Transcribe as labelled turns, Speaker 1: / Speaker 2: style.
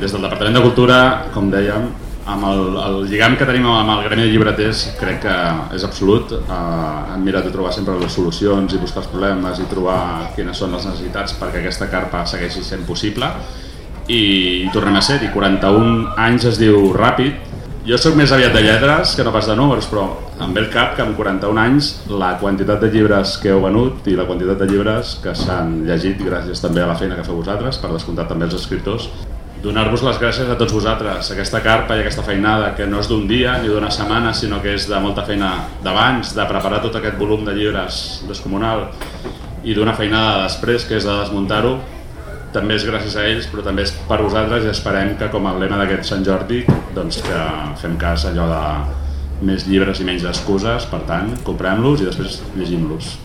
Speaker 1: des del Departament de Cultura, com dèiem, amb el lligam que tenim amb el gremi de llibreters crec que és absolut. Hem mirat de trobar sempre les solucions i buscar els problemes i trobar quines són les necessitats perquè aquesta carpa segueixi sent possible, i tornem a ser-hi. 41 anys es diu ràpid. Jo soc més aviat de lletres que no pas de números, però em ve el cap que amb 41 anys la quantitat de llibres que heu venut i la quantitat de llibres que s'han llegit, gràcies també a la feina que feu vosaltres, per descomptat també els escriptors, donar-vos les gràcies a tots vosaltres. Aquesta carpa i aquesta feinada que no és d'un dia ni d'una setmana, sinó que és de molta feina d'abans, de preparar tot aquest volum de llibres descomunal, i d'una feinada després, que és de desmuntar-ho, també és gràcies a ells, però també és per vosaltres, i esperem que, com el lema d'aquest Sant Jordi, doncs que fem cas allò de més llibres i menys excuses. Per tant, comprem-los i després llegim-los.